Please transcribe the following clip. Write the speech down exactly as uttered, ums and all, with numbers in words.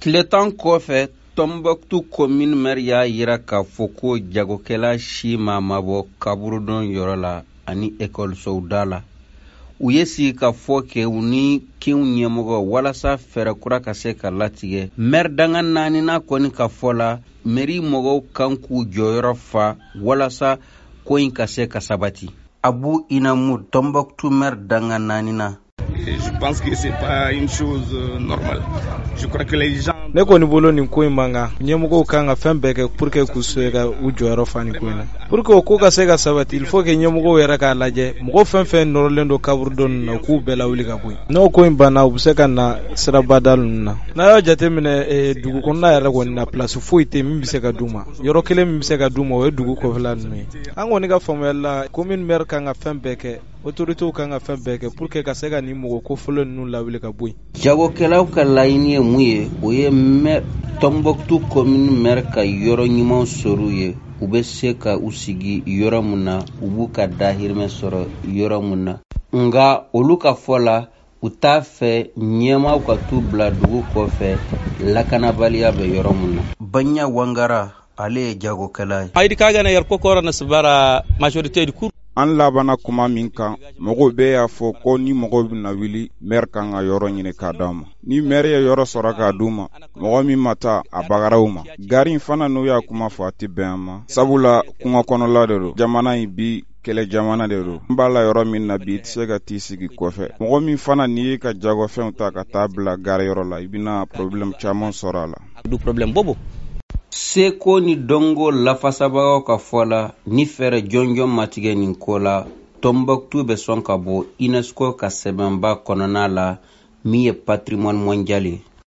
tile tan kɔfɛ Tombouctou commune maire y'a yira k'a fɔ ko jagokɛla si ma mabɔ kaburudon yɔrɔ la ani ekɔlisow da la. U ye sigi ka fɔ kɛ u ni kinw ɲɛmɔgɔ walasa fɛɛrɛ kura ka se ka latigɛ. Maire danga naanina kɔni ka fɔ la mairie mɔgɔw kan k'u jɔyɔrɔ fa walasa ko in ka se ka sabati. Abu Inamu, Tombouctou maire danga naanina. Je pense que c'est pas une chose normale. Je crois que les gens ne kɔni bolo nin ko in man kan ɲɛmɔgɔw kan ka fɛn bɛɛ kɛ pour que k'u se ka u jɔyɔrɔ fa nin ko in na pour que o ko ka se ka sabati il faut que ɲɛmɔgɔw yɛrɛ k'a lajɛ mɔgɔ fɛn fɛn nɔrɔlen don kaburudon na k'u bɛɛ lawuli ka bɔ yen n'o ko in banna u bɛ se ka na sirabada ninnu na n'a y'a jateminɛ eh, dugu kɔnɔna yɛrɛ kɔni na place foyi tɛ min bɛ se ka d'u ma yɔrɔ kelen min bɛ se ka d'u ma o ye dugu kɔfɛla ninnu ye an kɔni ka faamuyali la commune maire kan ka fɛn bɛɛ kɛ autorités kan ka fɛn bɛɛ kɛ pour que ka se ka nin mɔgɔ kofɔlɔ ninnu lawuli ka bɔ yen. Jagokɛlaw ka laɲini ye mun ye o ye maire Tombouctou commune maire ka yɔrɔ ɲuman sɔrɔ ye u bɛ se ka u sigi yɔrɔ mun na u b'u ka dahirimɛ sɔrɔ yɔrɔ mun na nka olu ka fɔ la u t'a fɛ ɲɛmaaw ka t'u bila dugu kɔfɛ lakanabaliya bɛ yɔrɔ mun na. Banya Wangara ale ye jagokɛla ye. Ayidi kagana yar kokora na sibara majorité du cour an labana kuma min kan mɔgɔw bɛɛ y'a fɔ ko ni mɔgɔw bɛna wuli maire kan ka yɔrɔ ɲini k'a d'a ma ni maire ye yɔrɔ sɔrɔ k'a d'u ma mɔgɔ min ma taa a bagaraw ma gari fana n'u y'a kuma fɔ a tɛ bɛn a ma sabula kungo kɔnɔla de don jamana in bi kɛlɛ jamana de don n b'a la yɔrɔ min na bi i tɛ se ka t'i sigi kɔfɛ mɔgɔ min fana n'i ye ka jagofɛnw ta ka taa bila gari yɔrɔ la i bɛna problème caman sɔrɔ a la. du problème bobo Seko ni dongo lafasabagaw ka fɔ la ni fɛrɛ jɔnjɔn matigɛ nin ko la Tombouctou bɛ sɔn ka bɔ UNESCO ka sɛbɛnba kɔnɔna la min ye patrimoine mondial ye.